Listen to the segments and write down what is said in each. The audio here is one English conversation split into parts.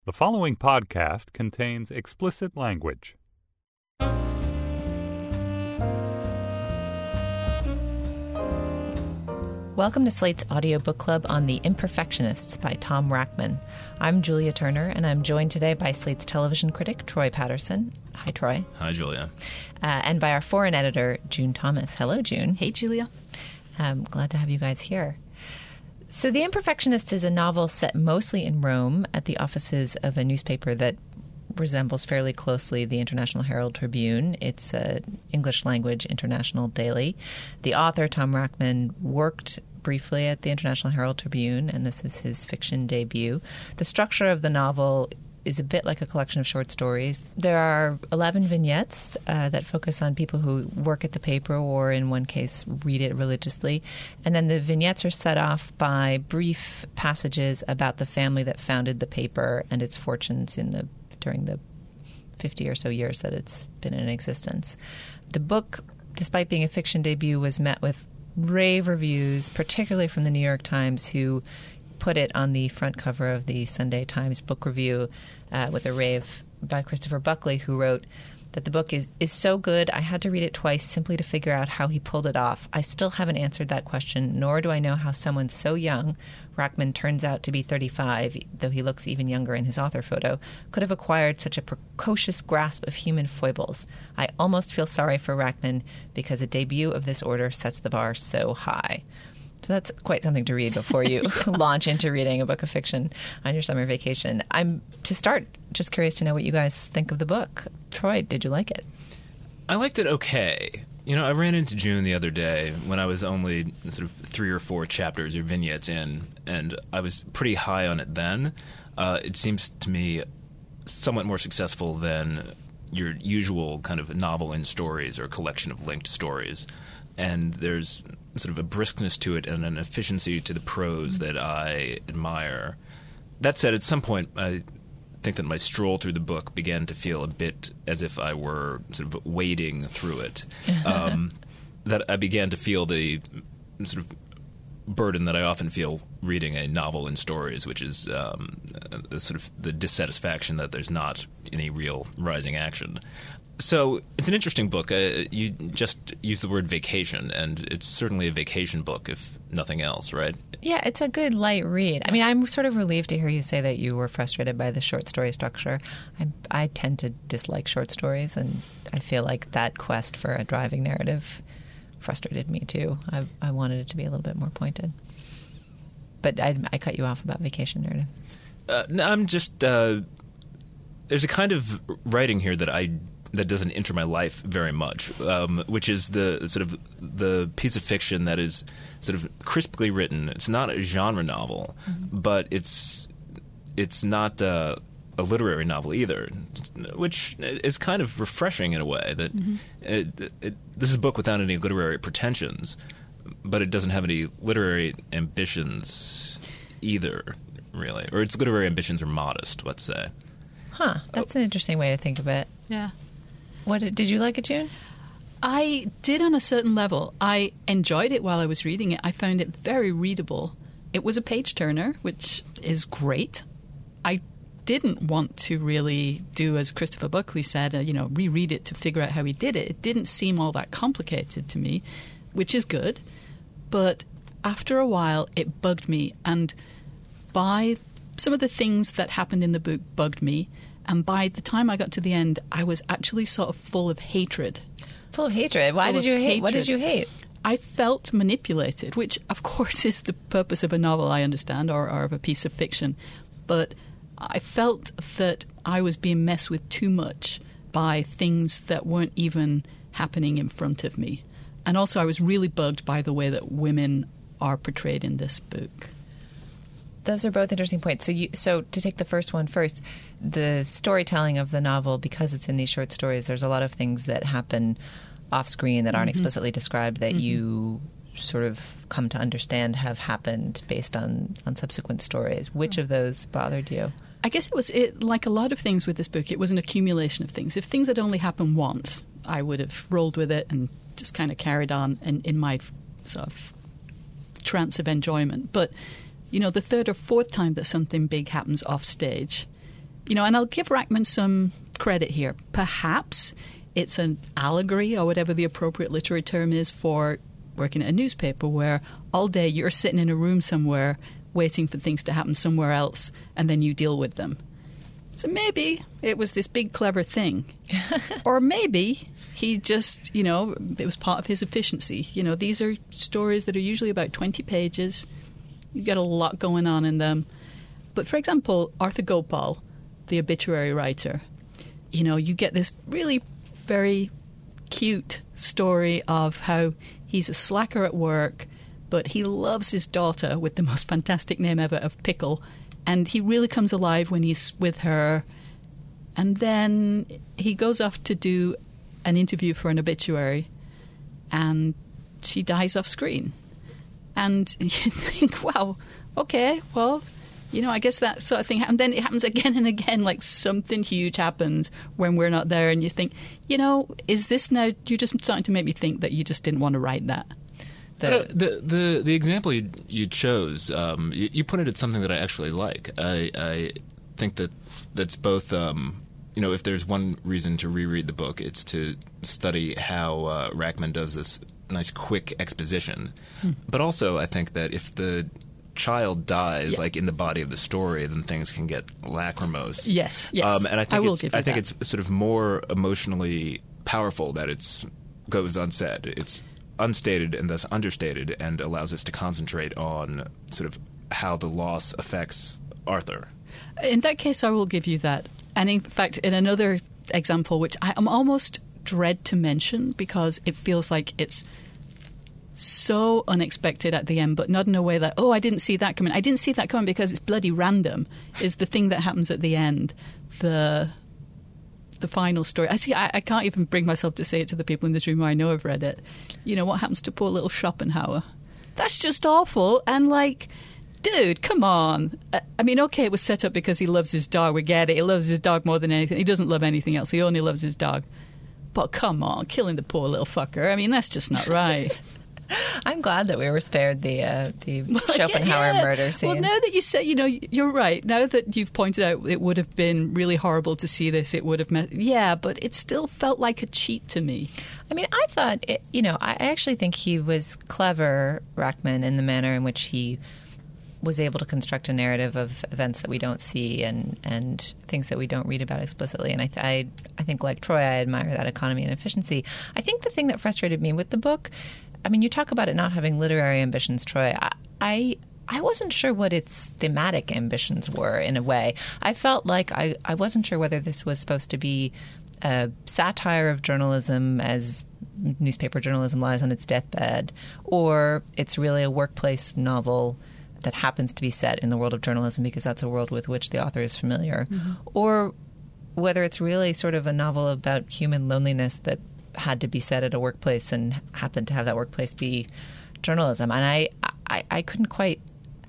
The following podcast contains explicit language. Welcome to Slate's audio book club on The Imperfectionists by Tom Rachman. I'm Julia Turner, and I'm joined today by Slate's television critic, Troy Patterson. Hi, Troy. Hi, Julia. And by our foreign editor, June Thomas. Hello, June. Hey, Julia. I'm glad to have you guys here. So The Imperfectionist is a novel set mostly in Rome at the offices of a newspaper that resembles fairly closely the International Herald Tribune. It's an English-language international daily. The author, Tom Rachman, worked briefly at the International Herald Tribune, and this is his fiction debut. The structure of the novel is a bit like a collection of short stories. There are 11 vignettes that focus on people who work at the paper or, in one case, read it religiously. And then the vignettes are set off by brief passages about the family that founded the paper and its fortunes during the 50 or so years that it's been in existence. The book, despite being a fiction debut, was met with rave reviews, particularly from the New York Times, who put it on the front cover of the Sunday Times Book Review with a rave by Christopher Buckley, who wrote that the book is so good, I had to read it twice simply to figure out how he pulled it off. I still haven't answered that question, nor do I know how someone so young, Rachman turns out to be 35, though he looks even younger in his author photo, could have acquired such a precocious grasp of human foibles. I almost feel sorry for Rachman because a debut of this order sets the bar so high. So that's quite something to read before you launch into reading a book of fiction on your summer vacation. I'm, to start, just curious to know what you guys think of the book. Troy, did you like it? I liked it okay. You know, I ran into June the other day when I was only sort of 3 or 4 chapters or vignettes in, and I was pretty high on it then. It seems to me somewhat more successful than your usual kind of novel in stories or collection of linked stories. And there's sort of a briskness to it and an efficiency to the prose that I admire. That said, at some point, I think that my stroll through the book began to feel a bit as if I were sort of wading through it. That I began to feel the sort of burden that I often feel reading a novel in stories, which is sort of the dissatisfaction that there's not any real rising action. So it's an interesting book. You just used the word vacation, and it's certainly a vacation book, if nothing else, right? Yeah, it's a good light read. I mean, I'm sort of relieved to hear you say that you were frustrated by the short story structure. I tend to dislike short stories, and I feel like that quest for a driving narrative frustrated me too. I wanted it to be a little bit more pointed. But I cut you off about vacation narrative. No, I'm just there's a kind of writing here that doesn't enter my life very much, which is the sort of the piece of fiction that is sort of crisply written. It's not a genre novel, but it's not a literary novel either, which is kind of refreshing in a way. That this is a book without any literary pretensions, but it doesn't have any literary ambitions either, really. Or its literary ambitions are modest, let's say. Huh. That's an interesting way to think of it. Yeah. Did you like it, June? I did on a certain level. I enjoyed it while I was reading it. I found it very readable. It was a page-turner, which is great. I didn't want to really do, as Christopher Buckley said, reread it to figure out how he did it. It didn't seem all that complicated to me, which is good. But after a while, it bugged me. And by some of the things that happened in the book bugged me. And by the time I got to the end, I was actually sort of full of hatred. Full of hatred? Why did you hate? What did you hate? I felt manipulated, which, of course, is the purpose of a novel, I understand, or of a piece of fiction. But I felt that I was being messed with too much by things that weren't even happening in front of me. And also, I was really bugged by the way that women are portrayed in this book. Those are both interesting points. So to take the first one first, the storytelling of the novel, because it's in these short stories, there's a lot of things that happen off screen that aren't explicitly described that you sort of come to understand have happened based on subsequent stories. Which of those bothered you? I guess it was like a lot of things with this book, it was an accumulation of things. If things had only happened once, I would have rolled with it and just kind of carried on in my sort of trance of enjoyment. But, the third or fourth time that something big happens off stage, and I'll give Rachman some credit here. Perhaps it's an allegory or whatever the appropriate literary term is for working at a newspaper where all day you're sitting in a room somewhere waiting for things to happen somewhere else and then you deal with them. So maybe it was this big clever thing. Or maybe he just, it was part of his efficiency. These are stories that are usually about 20 pages. You get a lot going on in them. But for example, Arthur Gopal, the obituary writer, you get this really very cute story of how he's a slacker at work, but he loves his daughter with the most fantastic name ever of Pickle, and he really comes alive when he's with her. And then he goes off to do an interview for an obituary, and she dies off screen. And you think, wow, okay, well, I guess that sort of thing happened. Then it happens again and again, like something huge happens when we're not there, and you think, is this now, you're just starting to make me think that you just didn't want to write that. The example you chose, you pointed at something that I actually like. I think that's both, if there's one reason to reread the book, it's to study how Rachman does this nice quick exposition. But also I think that if the child dies, like in the body of the story, then things can get lachrymose. Yes. And I think I think it's sort of more emotionally powerful that it goes unsaid. It's unstated and thus understated, and allows us to concentrate on sort of how the loss affects Arthur. In that case, I will give you that. And in fact, in another example, which I am almost dread to mention because it feels like it's so unexpected at the end, but not in a way that, I didn't see that coming. I didn't see that coming because it's bloody random, is the thing that happens at the end. The final story. I can't even bring myself to say it to the people in this room who I know have read it. What happens to poor little Schopenhauer? That's just awful. And dude, come on. Okay, it was set up because he loves his dog. We get it. He loves his dog more than anything. He doesn't love anything else. He only loves his dog. But come on, killing the poor little fucker. That's just not right. I'm glad that we were spared the Schopenhauer murder scene. Well, now that you say, you're right. Now that you've pointed out it would have been really horrible to see this, it would have but it still felt like a cheat to me. I thought, I actually think he was clever, Rachman, in the manner in which he was able to construct a narrative of events that we don't see and things that we don't read about explicitly. And I think, like Troy, I admire that economy and efficiency. I think the thing that frustrated me with the book, you talk about it not having literary ambitions, Troy. I wasn't sure what its thematic ambitions were, in a way. I felt like I wasn't sure whether this was supposed to be a satire of journalism as newspaper journalism lies on its deathbed, or it's really a workplace novel that happens to be set in the world of journalism because that's a world with which the author is familiar, or whether it's really sort of a novel about human loneliness that had to be set at a workplace and happened to have that workplace be journalism. And I couldn't quite.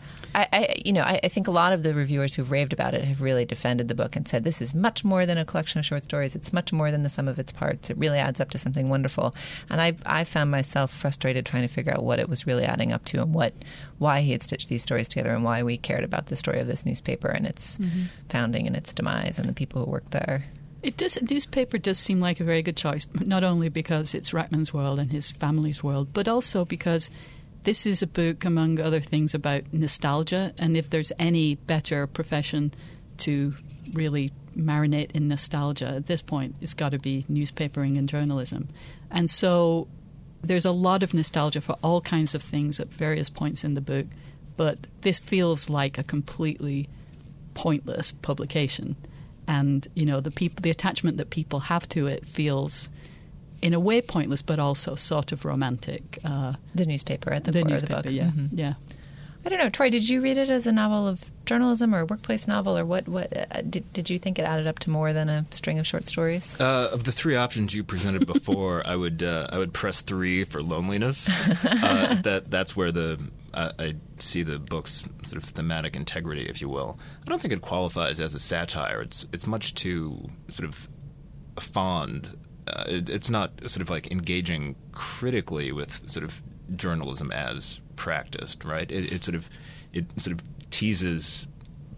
I think a lot of the reviewers who've raved about it have really defended the book and said this is much more than a collection of short stories. It's much more than the sum of its parts. It really adds up to something wonderful. And I found myself frustrated trying to figure out what it was really adding up to and why he had stitched these stories together and why we cared about the story of this newspaper and its founding and its demise and the people who worked there. Newspaper does seem like a very good choice, not only because it's Rachman's world and his family's world, but also because this is a book, among other things, about nostalgia. And if there's any better profession to really marinate in nostalgia at this point, it's got to be newspapering and journalism. And so there's a lot of nostalgia for all kinds of things at various points in the book, but this feels like a completely pointless publication. And, the attachment that people have to it feels, in a way, pointless, but also sort of romantic. The newspaper at the core of the book. Yeah, yeah. I don't know, Troy, did you read it as a novel of journalism or a workplace novel, or what did you think it added up to more than a string of short stories? Of the three options you presented before, I would press 3 for loneliness. That's where I see the book's sort of thematic integrity, if you will. I don't think it qualifies as a satire. It's much too sort of fond. It's not sort of like engaging critically with sort of journalism as practiced, right? It sort of teases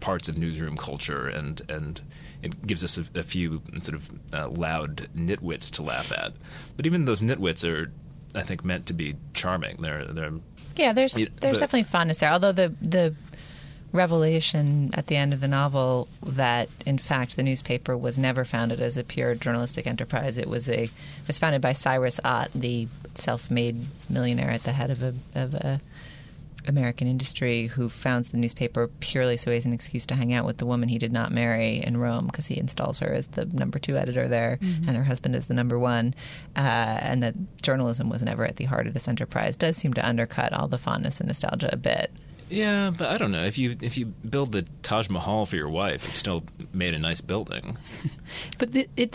parts of newsroom culture, and it gives us a few sort of loud nitwits to laugh at. But even those nitwits are, I think, meant to be charming. They're there's definitely fondness there. Although the revelation at the end of the novel that, in fact, the newspaper was never founded as a pure journalistic enterprise. It was founded by Cyrus Ott, the self-made millionaire at the head of a American industry, who founds the newspaper purely so he has an excuse to hang out with the woman he did not marry in Rome, because he installs her as the number 2 editor there, and her husband as the number 1, and that journalism was never at the heart of this enterprise does seem to undercut all the fondness and nostalgia a bit. Yeah, but I don't know. If you build the Taj Mahal for your wife, you've still made a nice building. But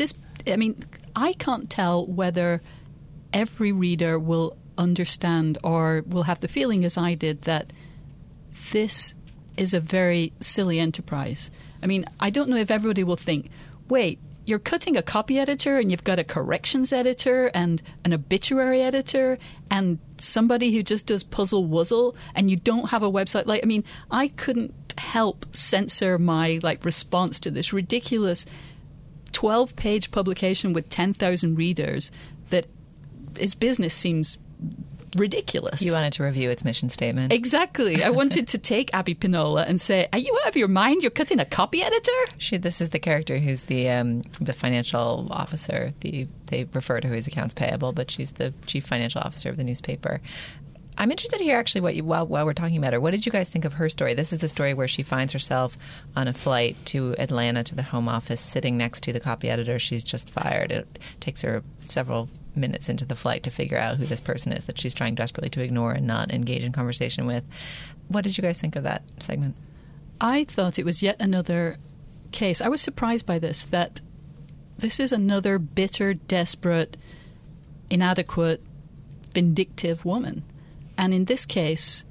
I can't tell whether every reader will understand or will have the feeling, as I did, that this is a very silly enterprise. I mean, I don't know if everybody will think, wait, you're cutting a copy editor and you've got a corrections editor and an obituary editor and somebody who just does puzzle wuzzle, and you don't have a website. I couldn't help censor my response to this ridiculous 12-page publication with 10,000 readers that its business seems ridiculous. You wanted to review its mission statement. Exactly. I wanted to take Abby Pinola and say, are you out of your mind? You're cutting a copy editor? This is the character who's the financial officer. They refer to her as accounts payable, but she's the chief financial officer of the newspaper. I'm interested to hear actually while we're talking about her, what did you guys think of her story? This is the story where she finds herself on a flight to Atlanta to the Home Office, sitting next to the copy editor she's just fired. It takes her several minutes into the flight to figure out who this person is that she's trying desperately to ignore and not engage in conversation with. What did you guys think of that segment? I thought it was yet another case. I was surprised by this, that this is another bitter, desperate, inadequate, vindictive woman. And in this case,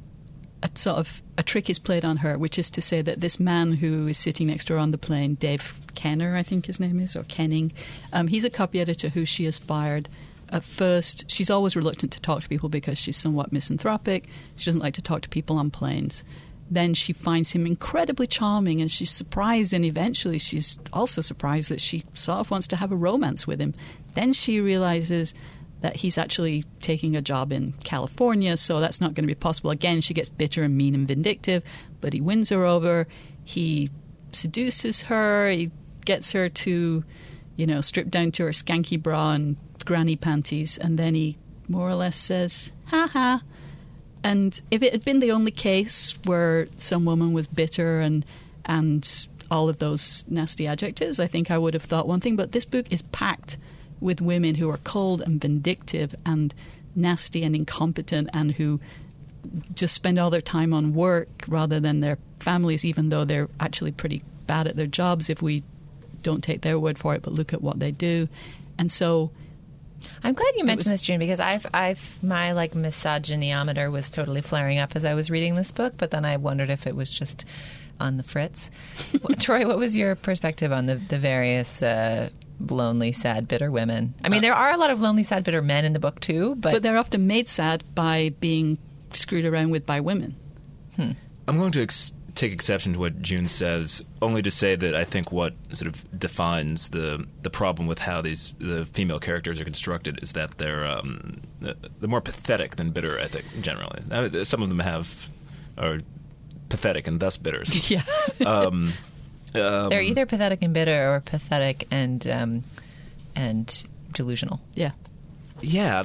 a trick is played on her, which is to say that this man who is sitting next to her on the plane, Dave Kenner, I think his name is, or Kenning, he's a copy editor who she has fired. At first, she's always reluctant to talk to people because she's somewhat misanthropic. She doesn't like to talk to people on planes. Then she finds him incredibly charming, and she's surprised, and eventually she's also surprised that she sort of wants to have a romance with him. Then she realizes that he's actually taking a job in California, so that's not going to be possible. Again, she gets bitter and mean and vindictive, but he wins her over. He seduces her. He gets her to, strip down to her skanky bra and granny panties, and then he more or less says, ha ha. And if it had been the only case where some woman was bitter and all of those nasty adjectives, I think I would have thought one thing, but this book is packed with women who are cold and vindictive and nasty and incompetent, and who just spend all their time on work rather than their families, even though they're actually pretty bad at their jobs if we don't take their word for it, but look at what they do. And so I'm glad you mentioned this, June, because my misogynometer was totally flaring up as I was reading this book, but then I wondered if it was just on the fritz. Troy, what was your perspective on the various lonely, sad, bitter women? I mean, there are a lot of lonely, sad, bitter men in the book too, but they're often made sad by being screwed around with by women. I'm going to take exception to what June says, only to say that I think what sort of defines the problem with how the female characters are constructed is that they're more pathetic than bitter, I think, generally. Some of them are pathetic and thus bitter. Yeah. They're either pathetic and bitter or pathetic and delusional. Yeah. Yeah,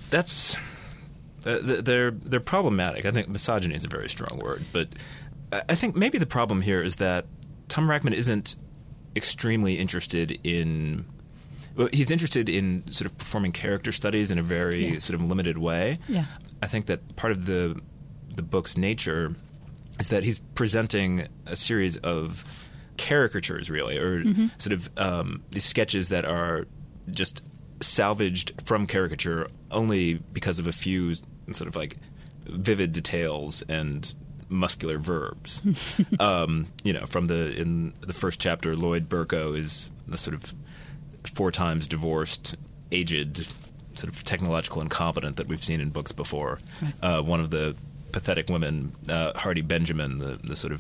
they're problematic. I think misogyny is a very strong word, but I think maybe the problem here is that Tom Rachman isn't extremely interested in. Well, he's interested in sort of performing character studies in a very sort of limited way. Yeah. I think that part of the book's nature is that he's presenting a series of caricatures, really, or sort of these sketches that are just salvaged from caricature only because of a few sort of vivid details and muscular verbs. From in the first chapter, Lloyd Burko is the sort of 4 times divorced, aged, sort of technological incompetent that we've seen in books before. Right. One of the pathetic women, Hardy Benjamin, the sort of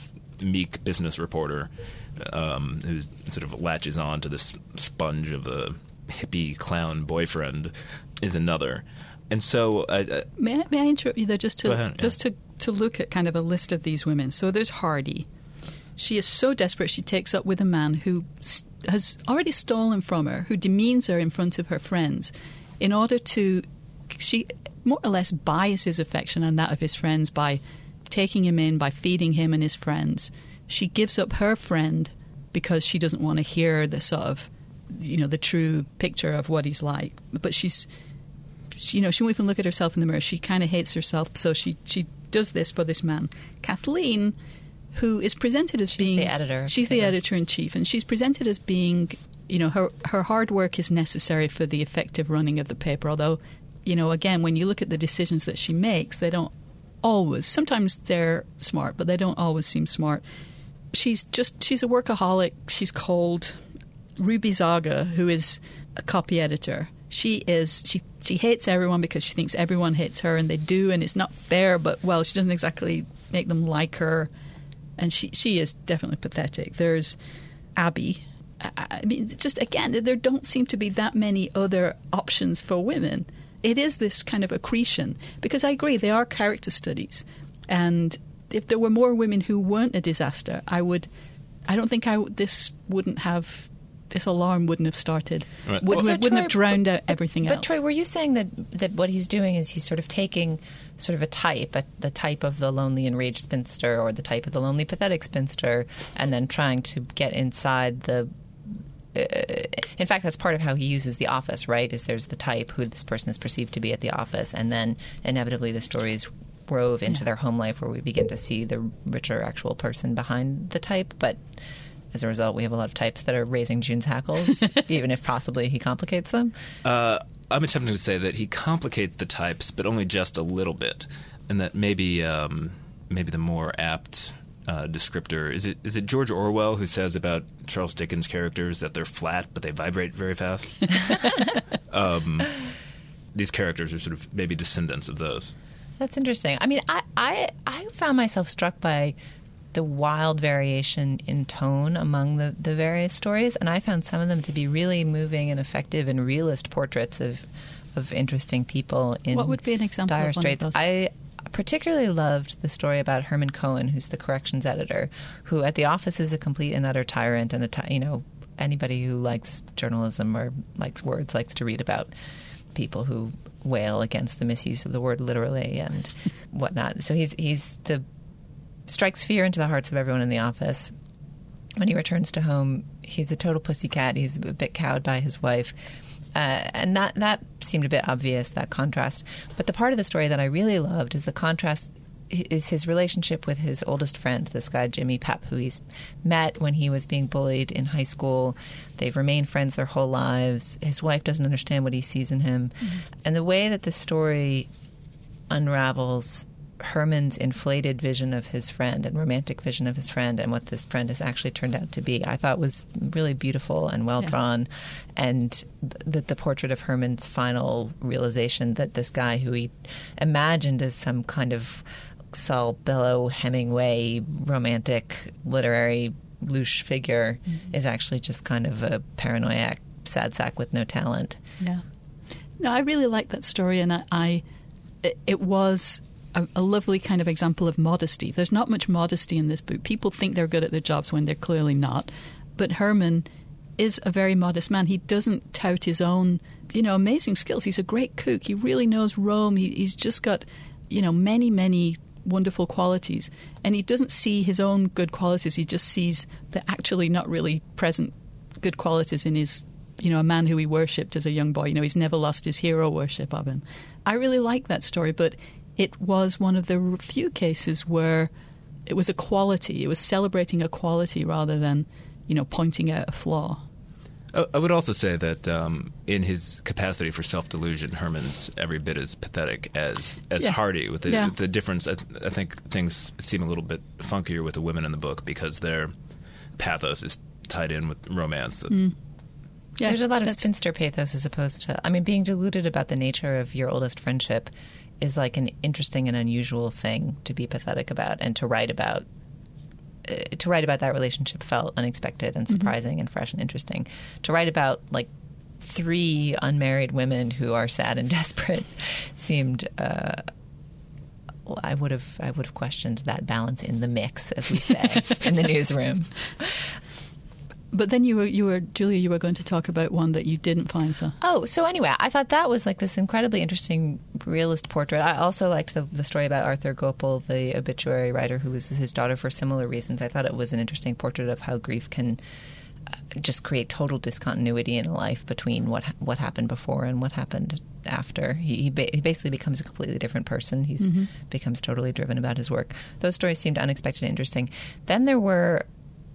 meek business reporter who sort of latches on to this sponge of a hippie clown boyfriend is another. And so... May I interrupt you there just to Go ahead, to look at kind of a list of these women? So there's Hardy. She is so desperate she takes up with a man who has already stolen from her, who demeans her in front of her friends in order to... She more or less buys his affection and that of his friends by taking him in, by feeding him and his friends. She gives up her friend because she doesn't want to hear the sort of, the true picture of what he's like. But she won't even look at herself in the mirror. She kind of hates herself, so she does this for this man. Kathleen, who is presented as being... the editor. She's the editor-in-chief, and she's presented as being, her hard work is necessary for the effective running of the paper, although, again, when you look at the decisions that she makes, they don't always... Sometimes they're smart, but they don't always seem smart. She's a workaholic. She's cold. Ruby Zaga, who is a copy editor... She hates everyone because she thinks everyone hates her, and they do, and it's not fair, but, she doesn't exactly make them like her. And she is definitely pathetic. There's Abby. I mean, just, again, there don't seem to be that many other options for women. It is this kind of accretion, because I agree, they are character studies. And if there were more women who weren't a disaster, this alarm wouldn't have started. Right. Wouldn't have drowned out everything else. But Troy, were you saying that what he's doing is he's sort of taking sort of a type, the type of the lonely enraged spinster or the type of the lonely pathetic spinster, and then trying to get inside the... in fact, that's part of how he uses The Office, right? Is there's the type who this person is perceived to be at the office, and then inevitably the stories wove into their home life where we begin to see the richer actual person behind the type, but... As a result, we have a lot of types that are raising June's hackles, even if possibly he complicates them. I'm attempting to say that he complicates the types, but only just a little bit, and that maybe the more apt descriptor is it George Orwell who says about Charles Dickens' characters that they're flat but they vibrate very fast. These characters are sort of maybe descendants of those. That's interesting. I mean, I found myself struck by the wild variation in tone among the various stories, and I found some of them to be really moving and effective and realist portraits of interesting people in what would be an example dire of one straits. of those? I particularly loved the story about Herman Cohen, who's the corrections editor, who at the office is a complete and utter tyrant, and anybody who likes journalism or likes words likes to read about people who wail against the misuse of the word literally and whatnot. So he's the strikes fear into the hearts of everyone in the office. When he returns to home, he's a total pussycat. He's a bit cowed by his wife. And that seemed a bit obvious, that contrast. But the part of the story that I really loved is the contrast is his relationship with his oldest friend, this guy Jimmy Pep, who he's met when he was being bullied in high school. They've remained friends their whole lives. His wife doesn't understand what he sees in him. Mm-hmm. And the way that the story unravels Herman's inflated vision of his friend and romantic vision of his friend and what this friend has actually turned out to be, I thought was really beautiful and well drawn. And the portrait of Herman's final realization that this guy who he imagined as some kind of Saul Bellow, Hemingway, romantic, literary, louche figure is actually just kind of a paranoiac sad sack with no talent. Yeah. No, I really liked that story, and it was a lovely kind of example of modesty. There's not much modesty in this book. People think they're good at their jobs when they're clearly not. But Herman is a very modest man. He doesn't tout his own, amazing skills. He's a great cook. He really knows Rome. He's just got, many, many wonderful qualities. And he doesn't see his own good qualities. He just sees the actually not really present good qualities in his, a man who he worshipped as a young boy. He's never lost his hero worship of him. I really like that story, but it was one of the few cases where it was a quality. It was celebrating a quality rather than, pointing out a flaw. I would also say that in his capacity for self-delusion, Herman's every bit as pathetic as Hardy. With the difference, I think things seem a little bit funkier with the women in the book because their pathos is tied in with romance. Yeah, there's a lot of spinster pathos as opposed to... being deluded about the nature of your oldest friendship is like an interesting and unusual thing to be pathetic about and to write about. to write about that relationship felt unexpected and surprising and fresh and interesting. To write about like 3 unmarried women who are sad and desperate seemed. I would have questioned that balance in the mix, as we say in the newsroom. But then Julia, you were going to talk about one that you didn't find so. Oh, so anyway, I thought that was like this incredibly interesting realist portrait. I also liked the story about Arthur Gopal, the obituary writer who loses his daughter for similar reasons. I thought it was an interesting portrait of how grief can just create total discontinuity in a life between what happened before and what happened after. He basically becomes a completely different person. He becomes totally driven about his work. Those stories seemed unexpected and interesting. Then there were,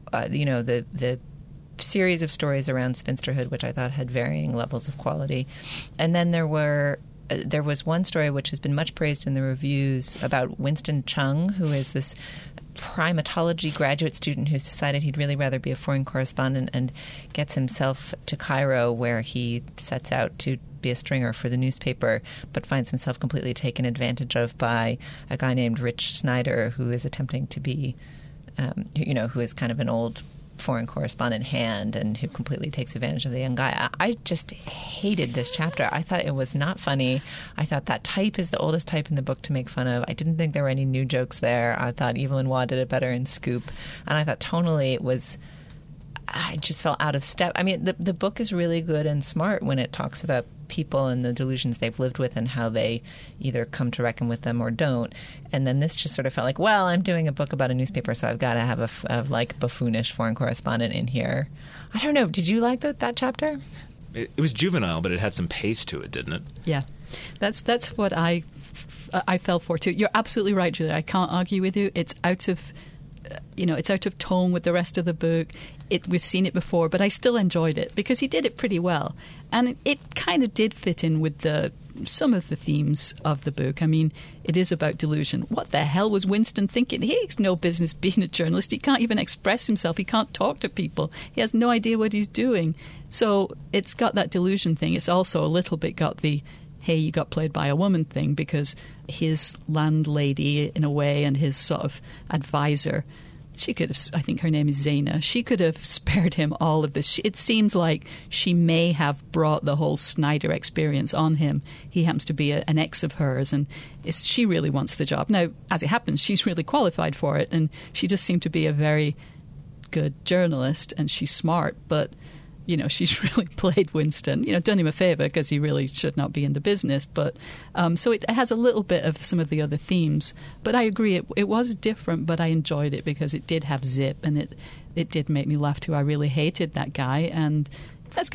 the series of stories around spinsterhood, which I thought had varying levels of quality. And then there was one story which has been much praised in the reviews about Winston Chung, who is this primatology graduate student who's decided he'd really rather be a foreign correspondent and gets himself to Cairo, where he sets out to be a stringer for the newspaper, but finds himself completely taken advantage of by a guy named Rich Snyder, who is attempting to be, who is kind of an old foreign correspondent hand and who completely takes advantage of the young guy. I just hated this chapter. I thought it was not funny. I thought that type is the oldest type in the book to make fun of. I didn't think there were any new jokes there. I thought Evelyn Waugh did it better in Scoop. And I thought tonally I just felt out of step. I mean, the book is really good and smart when it talks about people and the delusions they've lived with and how they either come to reckon with them or don't. And then this just sort of felt like, well, I'm doing a book about a newspaper, so I've got to have a buffoonish foreign correspondent in here. I don't know. Did you like that chapter? It was juvenile, but it had some pace to it, didn't it? Yeah. That's what I fell for too. You're absolutely right, Julia. I can't argue with you. It's out of tone with the rest of the book. We've seen it before, but I still enjoyed it because he did it pretty well. And it kind of did fit in with some of the themes of the book. I mean, it is about delusion. What the hell was Winston thinking? He has no business being a journalist. He can't even express himself. He can't talk to people. He has no idea what he's doing. So it's got that delusion thing. It's also a little bit got the, hey, you got played by a woman thing, because his landlady, in a way, and his sort of advisor, she could have, I think her name is Zaina, she could have spared him all of this. It seems like she may have brought the whole Snyder experience on him. He happens to be an ex of hers, and she really wants the job. Now, as it happens, she's really qualified for it, and she just seemed to be a very good journalist, and she's smart, but she's really played Winston, done him a favour because he really should not be in the business. But so it has a little bit of some of the other themes. But I agree, it was different, but I enjoyed it because it did have zip, and it did make me laugh too. I really hated that guy, and that's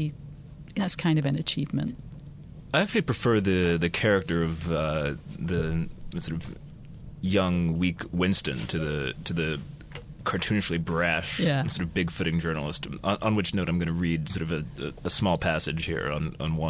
kind of an achievement. I actually prefer the character of the sort of young, weak Winston to the cartoonishly brash, sort of big-footing journalist. On which note, I'm going to read sort of a small passage here on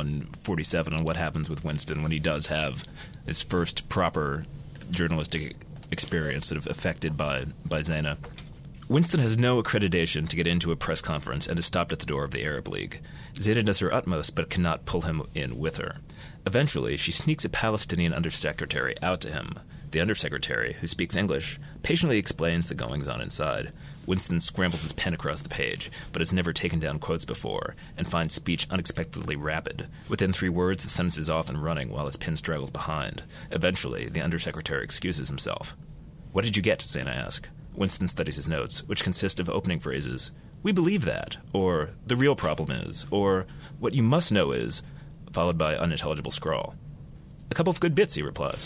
147 on what happens with Winston when he does have his first proper journalistic experience sort of affected by Zaina. Winston has no accreditation to get into a press conference and is stopped at the door of the Arab League. Zaina does her utmost but cannot pull him in with her. Eventually, she sneaks a Palestinian undersecretary out to him. The undersecretary, who speaks English, patiently explains the goings-on inside. Winston scrambles his pen across the page, but has never taken down quotes before, and finds speech unexpectedly rapid. Within 3 words, the sentence is off and running while his pen straggles behind. Eventually, the undersecretary excuses himself. "What did you get?" Zaina asks. Winston studies his notes, which consist of opening phrases. "We believe that," or "the real problem is," or "what you must know is," followed by unintelligible scrawl. "A couple of good bits," he replies.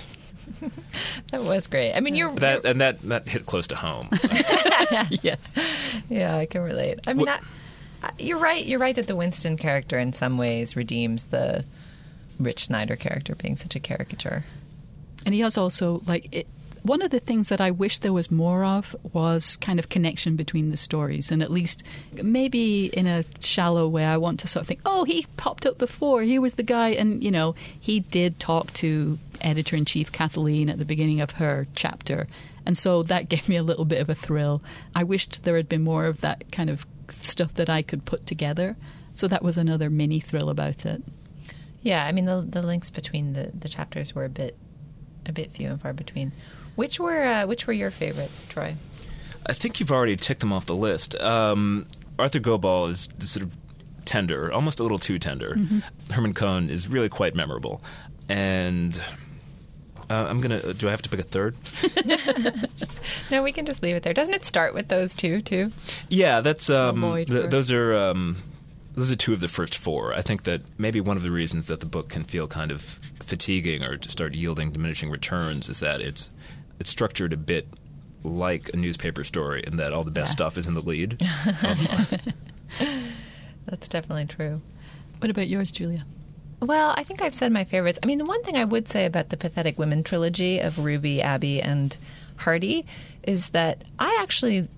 That was great. I mean, that hit close to home. Yes. Yeah, I can relate. I mean, you're right. You're right that the Winston character in some ways redeems the Rich Snyder character being such a caricature. And he has also, one of the things that I wish there was more of was kind of connection between the stories, and at least maybe in a shallow way I want to sort of think, oh, he popped up before, he was the guy, and he did talk to editor-in-chief Kathleen at the beginning of her chapter, and so that gave me a little bit of a thrill. I wished there had been more of that kind of stuff that I could put together, so that was another mini thrill about it. Yeah, I mean the links between the chapters were a bit few and far between. Which were your favorites, Troy? I think you've already ticked them off the list. Arthur Gobal is sort of tender, almost a little too tender. Mm-hmm. Herman Cohn is really quite memorable. And do I have to pick a third? No, we can just leave it there. Doesn't it start with those two, too? Yeah, that's those are two of the first four. I think that maybe one of the reasons that the book can feel kind of fatiguing or to start yielding diminishing returns is that it's structured a bit like a newspaper story in that all the best stuff is in the lead. That's definitely true. What about yours, Julia? Well, I think I've said my favorites. I mean, the one thing I would say about the Pathetic Women trilogy of Ruby, Abby, and Hardy is that I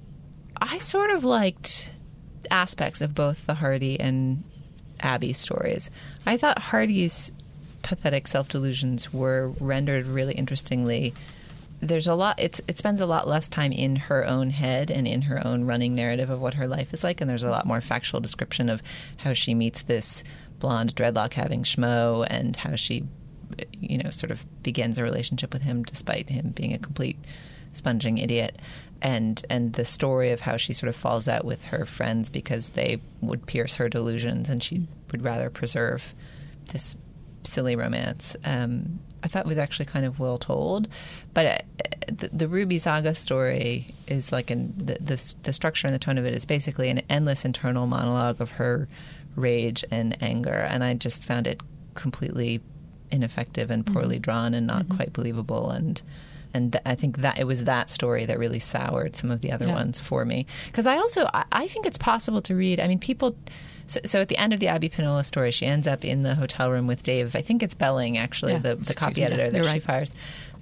sort of liked aspects of both the Hardy and Abby stories. I thought Hardy's pathetic self-delusions were rendered really interestingly. There's a lot. It spends a lot less time in her own head and in her own running narrative of what her life is like, and there's a lot more factual description of how she meets this blonde dreadlock-having schmo and how she, sort of begins a relationship with him despite him being a complete sponging idiot, and the story of how she sort of falls out with her friends because they would pierce her delusions and she would rather preserve this silly romance. I thought was actually kind of well told, but the Ruby Saga story is like the structure and the tone of it is basically an endless internal monologue of her rage and anger, and I just found it completely ineffective and poorly drawn and not quite believable, and I think that it was that story that really soured some of the other ones for me, because I think it's possible to read. I mean, people. So at the end of the Abby Pinola story, she ends up in the hotel room with Dave. I think it's Belling, actually, the copy editor that she fires.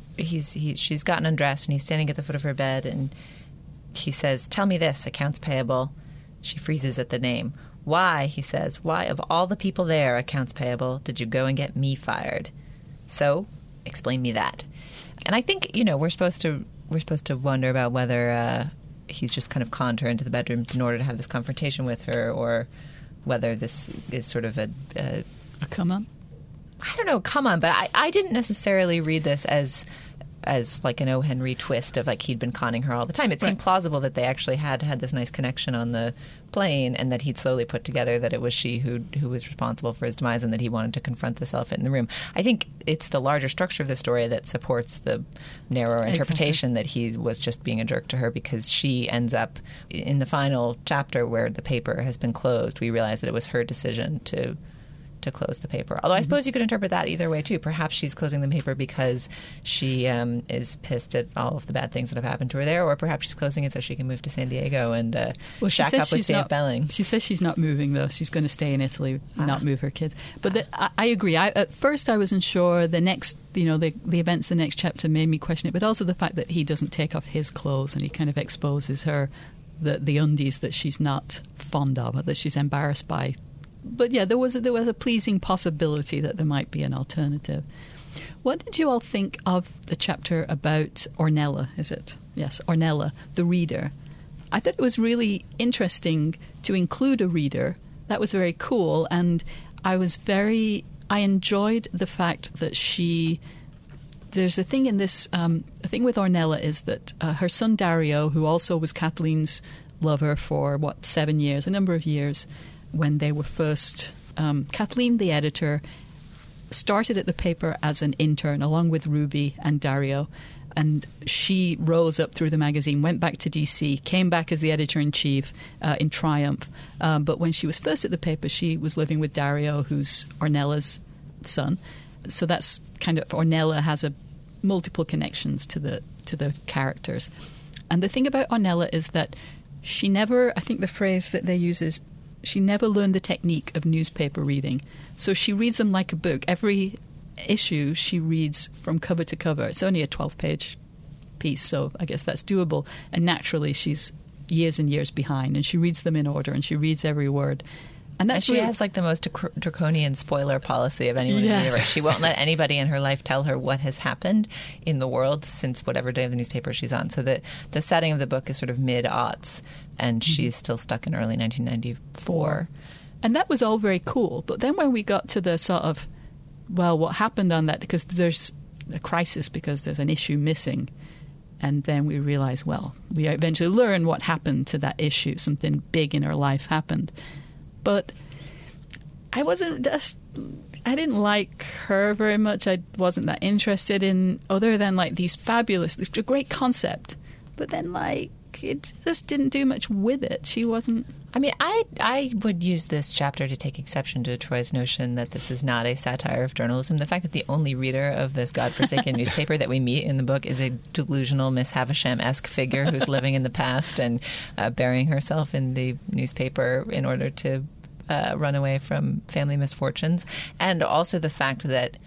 She's gotten undressed, and he's standing at the foot of her bed, and he says, "Tell me this, accounts payable." She freezes at the name. "Why," he says, "why of all the people there, accounts payable, did you go and get me fired? So, explain me that." And I think, we're supposed to wonder about whether he's just kind of conned her into the bedroom in order to have this confrontation with her, or whether this is sort of a come on. I don't know, come on, but I didn't necessarily read this as like an O. Henry twist of like he'd been conning her all the time. It seemed plausible that they actually had this nice connection on the plane, and that he'd slowly put together that it was she who was responsible for his demise, and that he wanted to confront this elephant in the room. I think it's the larger structure of the story that supports the narrower interpretation that he was just being a jerk to her, because she ends up in the final chapter where the paper has been closed. We realize that it was her decision to close the paper. Although I suppose you could interpret that either way too. Perhaps she's closing the paper because she is pissed at all of the bad things that have happened to her there, or perhaps she's closing it so she can move to San Diego and shack up with Dave Belling. She says she's not moving, though. She's going to stay in Italy, not move her kids. But I agree. At first I wasn't sure. The next, the events, the next chapter made me question it, but also the fact that he doesn't take off his clothes and he kind of exposes her the undies that she's not fond of, or that she's embarrassed by. But yeah, there was a pleasing possibility that there might be an alternative. What did you all think of the chapter about Ornella, is it? Yes, Ornella, the reader. I thought it was really interesting to include a reader. That was very cool, and I enjoyed the fact that there's a thing in this, the thing with Ornella is that her son Dario, who also was Kathleen's lover for, 7 years, a number of years, when they were first, Kathleen, the editor, started at the paper as an intern along with Ruby and Dario, and she rose up through the magazine, went back to DC, came back as the editor-in-chief in Triumph. But when she was first at the paper, she was living with Dario, who's Ornella's son. So that's kind of, Ornella has multiple connections to the characters. And the thing about Ornella is that she never, I think the phrase that they use is, she never learned the technique of newspaper reading. So she reads them like a book. Every issue she reads from cover to cover. It's only a 12-page piece, so I guess that's doable. And naturally, she's years and years behind, and she reads them in order, and she reads every word. And she has like the most draconian spoiler policy of anyone in the universe. She won't let anybody in her life tell her what has happened in the world since whatever day of the newspaper she's on. So the setting of the book is sort of mid-aughts, and she's still stuck in early 1994. And that was all very cool. But then when we got to the sort of, what happened on that, because there's a crisis because there's an issue missing, And then we realize, well, we eventually learn what happened to that issue. Something big in her life happened. But I didn't like her very much. I wasn't that interested in, other than like this a great concept. But then like it just didn't do much with it. She wasn't. I mean, I would use this chapter to take exception to Troy's notion that this is not a satire of journalism. The fact that the only reader of this godforsaken newspaper that we meet in the book is a delusional Miss Havisham-esque figure who's living in the past and burying herself in the newspaper in order to run away from family misfortunes. And also the fact that,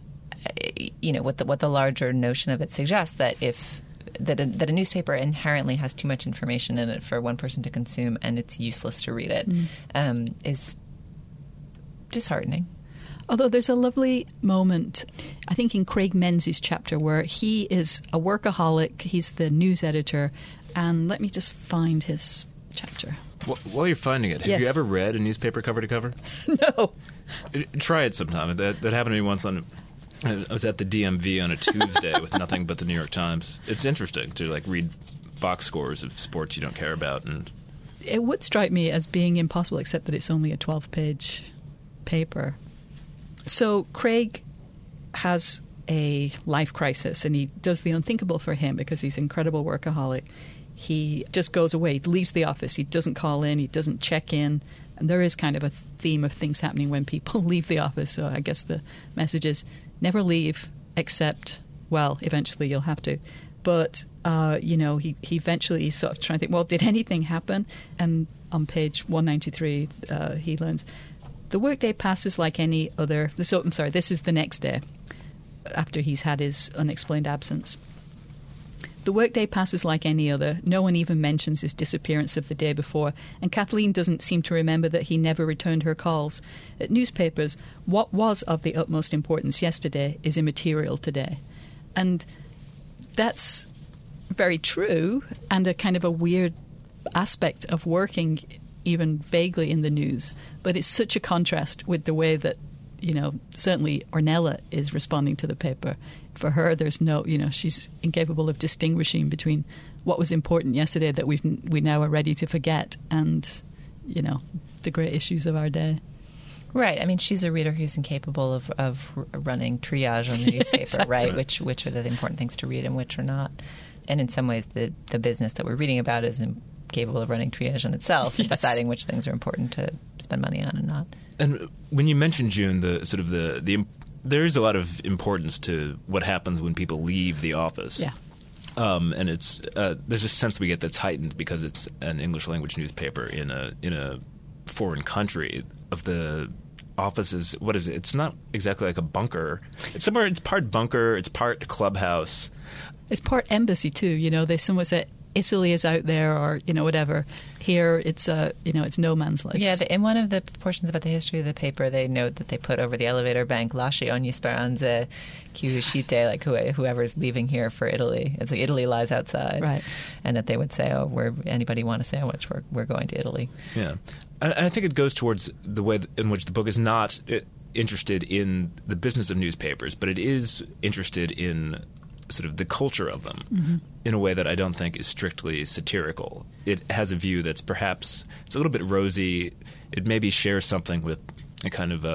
what the larger notion of it suggests, that that a newspaper inherently has too much information in it for one person to consume, and it's useless to read it, is disheartening. Although there's a lovely moment, I think, in Craig Menzies' chapter where he is a workaholic. He's the news editor. And let me just find his chapter. While you're finding it, have you ever read a newspaper cover to cover? No. Try it sometime. That happened to me once I was at the DMV on a Tuesday with nothing but the New York Times. It's interesting to like read box scores of sports you don't care about, and it would strike me as being impossible, except that it's only a 12-page paper. So Craig has a life crisis, and he does the unthinkable for him because he's an incredible workaholic. He just goes away, he leaves the office, he doesn't call in, he doesn't check in. And there is kind of a theme of things happening when people leave the office. So I guess the message is never leave, except, well, eventually you'll have to. But, he eventually is sort of trying to think, well, did anything happen? And on page 193, he learns, the workday passes like any other. So, I'm sorry, this is the next day after he's had his unexplained absence. The workday passes like any other. No one even mentions his disappearance of the day before, and Kathleen doesn't seem to remember that he never returned her calls. At newspapers, what was of the utmost importance yesterday is immaterial today. And that's very true, and a kind of a weird aspect of working even vaguely in the news. But it's such a contrast with the way that, certainly Ornella is responding to the paper. For her, there's no, she's incapable of distinguishing between what was important yesterday that we now are ready to forget and, the great issues of our day. Right. I mean, she's a reader who's incapable of running triage on the newspaper, Exactly. right? Which are the important things to read and which are not. And in some ways, the business that we're reading about is capable of running triage on itself and deciding which things are important to spend money on and not. And when you mentioned, June, there is a lot of importance to what happens when people leave the office. Yeah. And it's there's a sense we get that's heightened because it's an English language newspaper in a foreign country. Of the offices, what is it? It's not exactly like a bunker. It's somewhere. It's part bunker. It's part clubhouse. It's part embassy too. They somewhere say Italy is out there, or whatever. Here, it's it's no man's land. Yeah, in one of the portions about the history of the paper, they note that they put over the elevator bank "Lasci ogni speranza che uscite," like whoever's leaving here for Italy. It's like Italy lies outside, right? And that they would say, "Oh, anybody want a sandwich? We're going to Italy." Yeah, and I think it goes towards the way in which the book is not interested in the business of newspapers, but it is interested in sort of the culture of them in a way that I don't think is strictly satirical. It has a view that's perhaps it's a little bit rosy. It maybe shares something with a kind of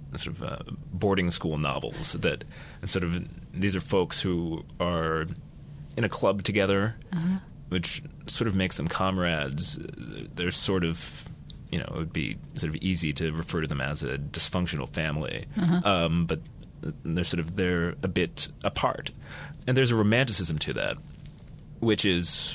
boarding school novels that sort of these are folks who are in a club together, which sort of makes them comrades. They're sort of it would be sort of easy to refer to them as a dysfunctional family, but they're a bit apart. And there's a romanticism to that, which is,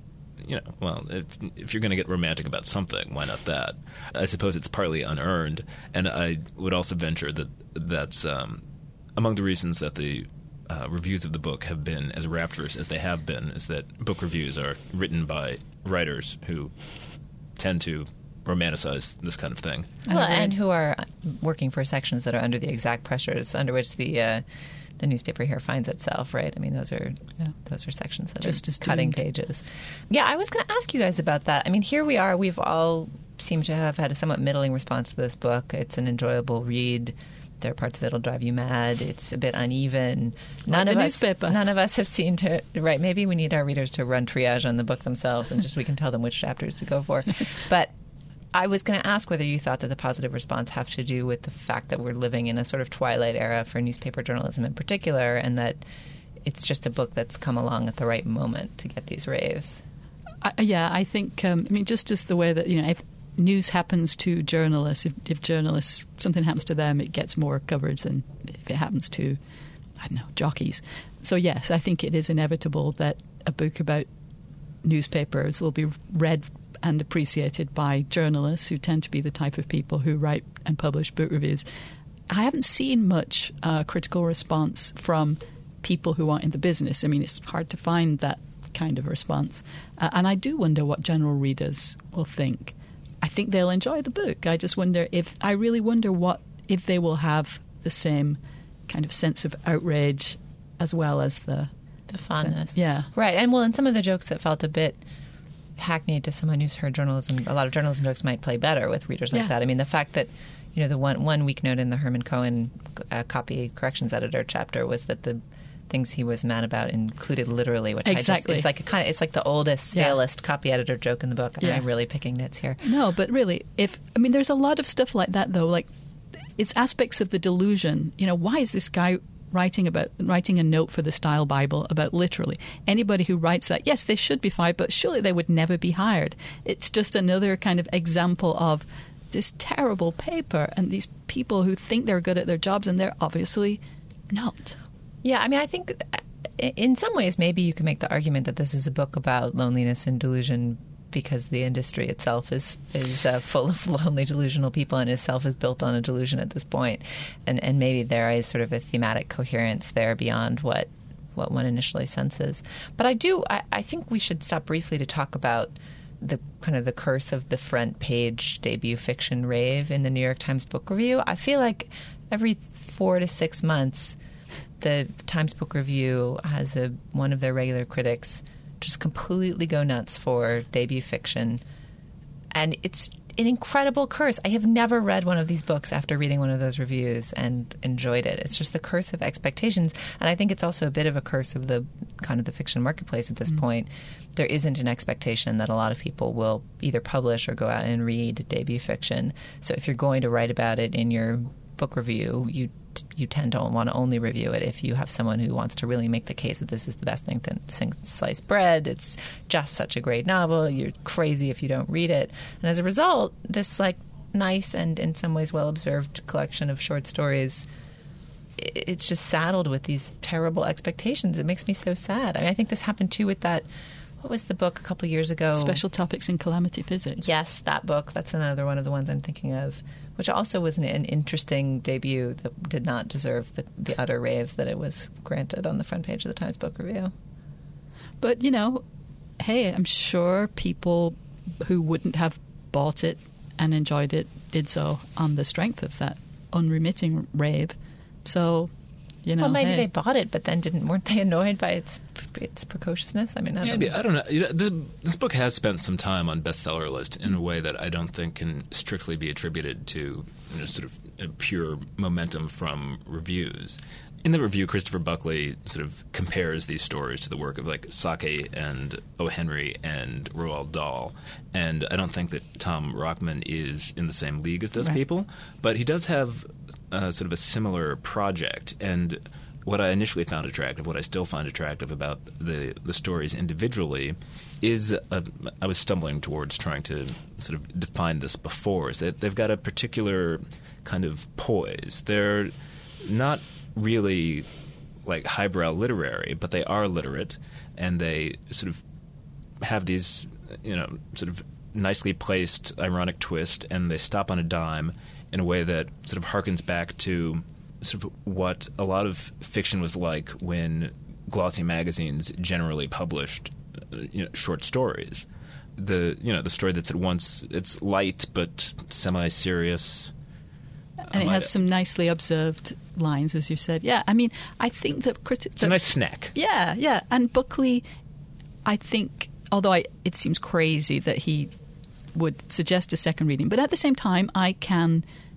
if you're going to get romantic about something, why not that? I suppose it's partly unearned, and I would also venture that that's among the reasons that the reviews of the book have been as rapturous as they have been, is that book reviews are written by writers who tend to romanticize this kind of thing. Well, and who are working for sections that are under the exact pressures under which the newspaper here finds itself, right? I mean, those are sections that just are cutting pages. Yeah, I was going to ask you guys about that. I mean, here we are. We've all seemed to have had a somewhat middling response to this book. It's an enjoyable read. There are parts of it that'll drive you mad. It's a bit uneven. Like the newspaper. None of us have seen to... Right, maybe we need our readers to run triage on the book themselves and just we can tell them which chapters to go for. But I was going to ask whether you thought that the positive response have to do with the fact that we're living in a sort of twilight era for newspaper journalism in particular, and that it's just a book that's come along at the right moment to get these raves. I think, just as the way that, if news happens to journalists, if journalists, something happens to them, it gets more coverage than if it happens to, jockeys. So yes, I think it is inevitable that a book about newspapers will be read and appreciated by journalists who tend to be the type of people who write and publish book reviews. I haven't seen much critical response from people who aren't in the business. I mean, it's hard to find that kind of response. And I do wonder what general readers will think. I think they'll enjoy the book. I really wonder if they will have the same kind of sense of outrage as well as the fondness. Yeah. Right. And some of the jokes that felt a bit hackneyed to someone who's heard journalism, a lot of journalism jokes might play better with readers like that. I mean, the fact that, the one weak note in the Herman Cohen copy corrections editor chapter was that the things he was mad about included literally, which exactly. It's like the oldest, stalest copy editor joke in the book. And I'm really picking nits here. No, but really, there's a lot of stuff like that though. Like, it's aspects of the delusion. Why is this guy writing a note for the Style Bible about literally anybody who writes that? Yes, they should be fired, but surely they would never be hired. It's just another kind of example of this terrible paper and these people who think they're good at their jobs and they're obviously not. Yeah, I mean, I think in some ways maybe you can make the argument that this is a book about loneliness and delusion because the industry itself is full of lonely, delusional people and itself is built on a delusion at this point. And maybe there is sort of a thematic coherence there beyond what one initially senses. But I think we should stop briefly to talk about the kind of the curse of the front page debut fiction rave in the New York Times Book Review. I feel like every 4 to 6 months the Times Book Review has one of their regular critics just completely go nuts for debut fiction. And it's an incredible curse. I have never read one of these books after reading one of those reviews and enjoyed it. It's just the curse of expectations. And I think it's also a bit of a curse of the kind of the fiction marketplace at this point. There isn't an expectation that a lot of people will either publish or go out and read debut fiction. So if you're going to write about it in your book review, you tend to want to only review it if you have someone who wants to really make the case that this is the best thing since sliced bread. It's just such a great novel. You're crazy if you don't read it. And as a result, this nice and in some ways well-observed collection of short stories, it's just saddled with these terrible expectations. It makes me so sad. I mean, I think this happened too with that. What was the book a couple of years ago? Special Topics in Calamity Physics. Yes, that book. That's another one of the ones I'm thinking of, which also was an interesting debut that did not deserve the utter raves that it was granted on the front page of the Times Book Review. But, hey, I'm sure people who wouldn't have bought it and enjoyed it did so on the strength of that unremitting rave. So... well, maybe they bought it, but then weren't they annoyed by its precociousness? I mean, I don't know. This book has spent some time on bestseller list in a way that I don't think can strictly be attributed to sort of a pure momentum from reviews. In the review, Christopher Buckley sort of compares these stories to the work of Sake and O. Henry and Roald Dahl. And I don't think that Tom Rockman is in the same league as those people, but he does have sort of a similar project. And what I initially found attractive, what I still find attractive about the stories individually is I was stumbling towards trying to sort of define this before, is that they've got a particular kind of poise. They're not really highbrow literary, but they are literate, and they sort of have these, sort of nicely placed ironic twist, and they stop on a dime in a way that sort of harkens back to sort of what a lot of fiction was like when glossy magazines generally published short stories. The story that's at once it's light but semi-serious. And it has some nicely observed lines, as you said. Yeah, I mean, I think that it's a nice snack. Yeah. And Buckley, I think, although it seems crazy that he would suggest a second reading, but at the same time, I can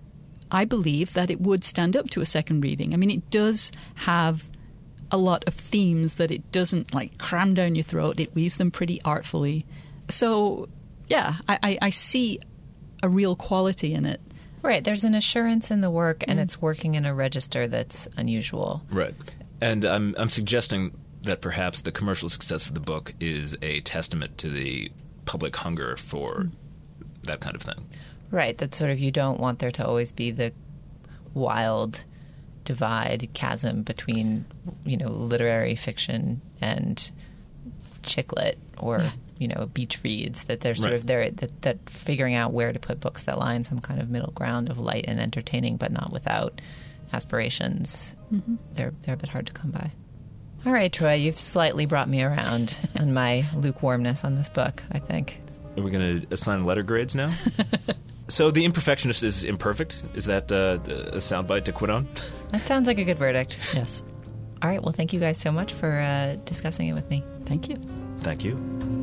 I believe that it would stand up to a second reading. I mean, it does have a lot of themes that it doesn't like cram down your throat. It weaves them pretty artfully. So, yeah, I see a real quality in it. Right. There's an assurance in the work, and it's working in a register that's unusual. Right. And I'm suggesting that perhaps the commercial success of the book is a testament to the public hunger for that kind of thing. Right. That sort of, you don't want there to always be the wild divide, chasm between, literary fiction and chick lit or, beach reads, that they're sort of there, that figuring out where to put books that lie in some kind of middle ground of light and entertaining, but not without aspirations. Mm-hmm. They're a bit hard to come by. All right, Troy, you've slightly brought me around on my lukewarmness on this book, I think. Are we going to assign letter grades now? So The Imperfectionist is imperfect? Is that a soundbite to quit on? That sounds like a good verdict. Yes. All right, well, thank you guys so much for discussing it with me. Thank you. Thank you.